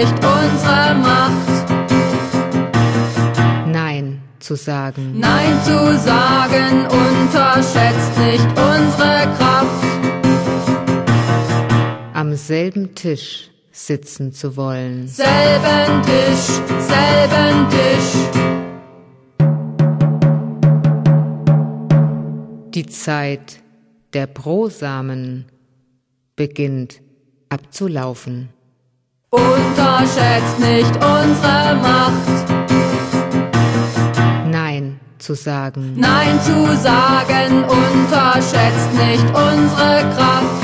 nicht unsere Macht. Nein zu sagen. Nein zu sagen, unterschätzt nicht unsere Kraft. Am selben Tisch sitzen zu wollen. Selben Tisch, selben Tisch. Die Zeit der Brosamen beginnt abzulaufen. Unterschätzt nicht unsere Macht. Nein zu sagen. Nein zu sagen, unterschätzt nicht unsere Kraft.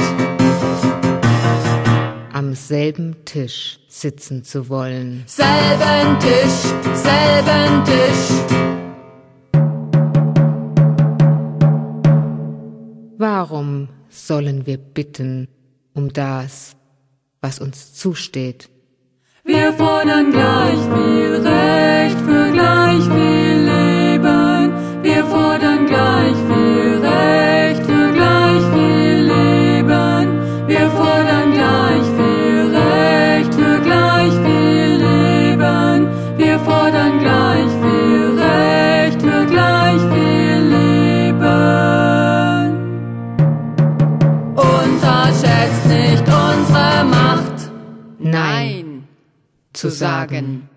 Am selben Tisch sitzen zu wollen. Selben Tisch, selben Tisch. Warum sollen wir bitten um das, was uns zusteht? Wir fordern gleich viel Recht für gleich viel Leben. Wir fordern gleich viel Recht für gleich viel Leben. Wir fordern gleich viel Recht für gleich viel Leben. Wir fordern gleich viel Recht für gleich viel Leben. Unterschätzt nicht unsere Macht. Nein zu sagen.